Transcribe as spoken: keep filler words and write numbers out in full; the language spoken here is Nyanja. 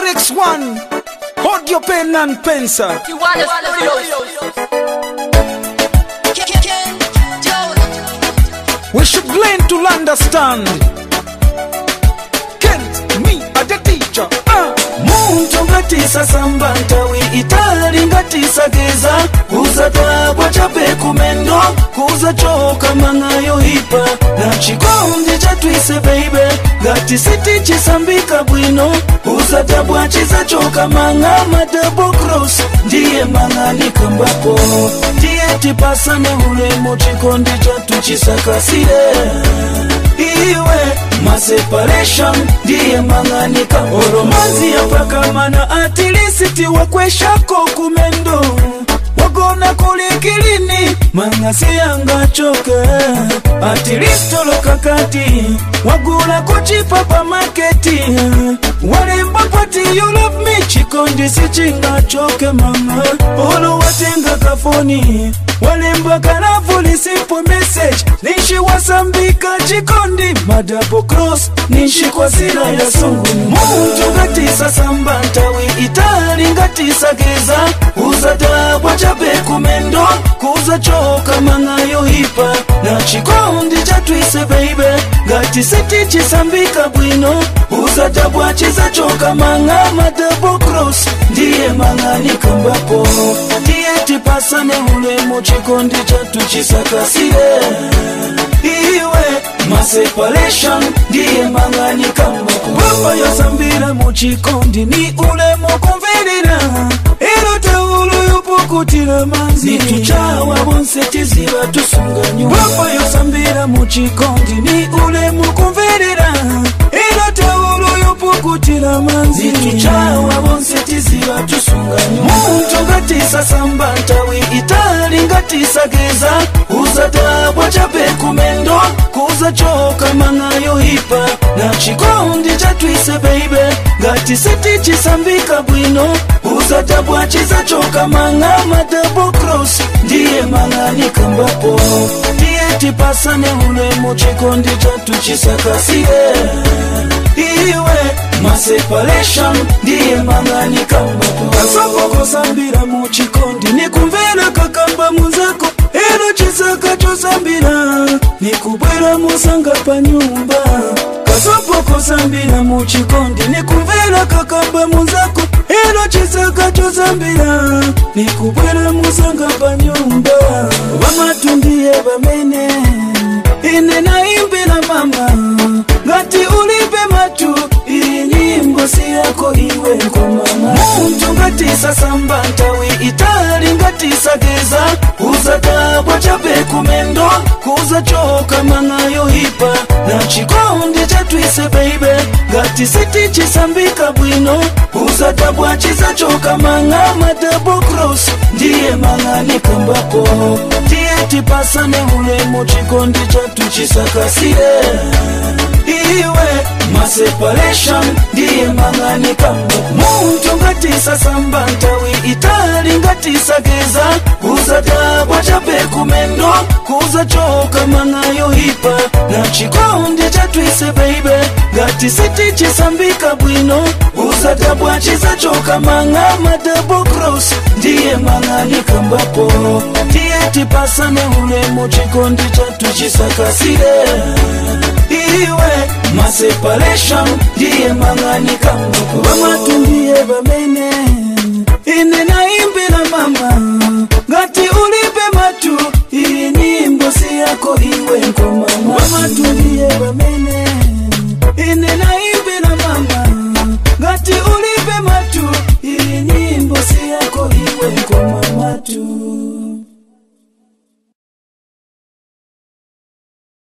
X one, hold your pen and pencil. We should learn to understand. Kent, me, a the teacher. Uh. Muntu ngatisa sambanta wi itali ngatisa geza kuza tabwa chape kumendo kuza choka mangayo hipa na chikondi chatwise baby ngati siti chisambika bwino kuza tabwa chiza choka manga double cross ndiye mangani kambapo ndiye tipasane ulemo chikondi chatu chisakasire iwe ma separation ndiye mangani kamoro manzi ya paka mana atilisiti wakweshako kumendo wagona kulikilini mangasi yanga choke atilistolo kakati wagula kuchipa pa marketi walemba pati you love me chikondi sichinga choke mama olo watenga kafoni walemba kanafuli simple message nishi wasambika chikondi double cross nishi kwa sila ya sungu muntu ngatisa sambanta wi itali ngatisa geza uza tabwa chape kumendo kuza choka mangayo hipa na chikondi chatwise baby ngati siti chisambika bwino uza tabwa chiza choka manga double cross ndiye mangani kambapo ndiye tipasane ulemo chikondi chatu chisakasire iwe ma separation ndiye mangani kambapo baba yosambira mu chikondi ni ulemo kumvirira ero taulu yupukutira manzi nituchawa bonse tiziba tusunganyo baba yosambira mu chikondi ni ulemo kumvirira ero taulu yupukutira manzi nituchawa bonse tiziba tusunganyo muntu ngatisa sambanta wi itali ngatisa geza uza tabwa chape kumendo kuza choka mangayo hipa na chikondi chatwise baby ngati siti chisambika bwino uza tabwa chiza choka manga double cross ndiye mangani kambapo ndiye tipasane ulemo chikondi chatu chisakasire iwe ma separation ndiye mangani kambapo kasoko kosambira mu chikondi nikumvera kakamba muzako ero chisaka chosambira nikubwera musanga pa nyumba kasopo kosambira mu chikondi nikumvera kakamba muzako ero chisaka chosambira nikubwera musanga pa nyumba wamatundiye bamene ine naimbira mama ngati ulipe matu iyi nyimbo si yako iwe kwa mama muntu ngatisa sambanta wi itali ngatisa geza uza tabwa chape kumendo kuza choka mangayo hipa na chikondi chatwise baby ngati siti chisambika bwino uza tabwa chiza choka manga double cross ndiye mangani kambapo ndiye tipasane ulemo chikondi chatu chisakasire iwe ma separation ndiye mangani kambapo muntu ngatisa sambanta wi itali ngatisa geza uza tabwa chape kumendo kuza choka mangayo hipa na chikondi chatwise baby ngati siti chisambika bwino uza tabwa chiza choka manga double cross ndiye mangani kambapo ndiye tipasane ulemo chikondi chatu chisakasire iwe ma separation ndiye mangani kambapo wamatundiye bamene ine naimbira mama ngati ulipe matu iyi nyimbo si yako iwe kwa mama wamatundiye bamene ine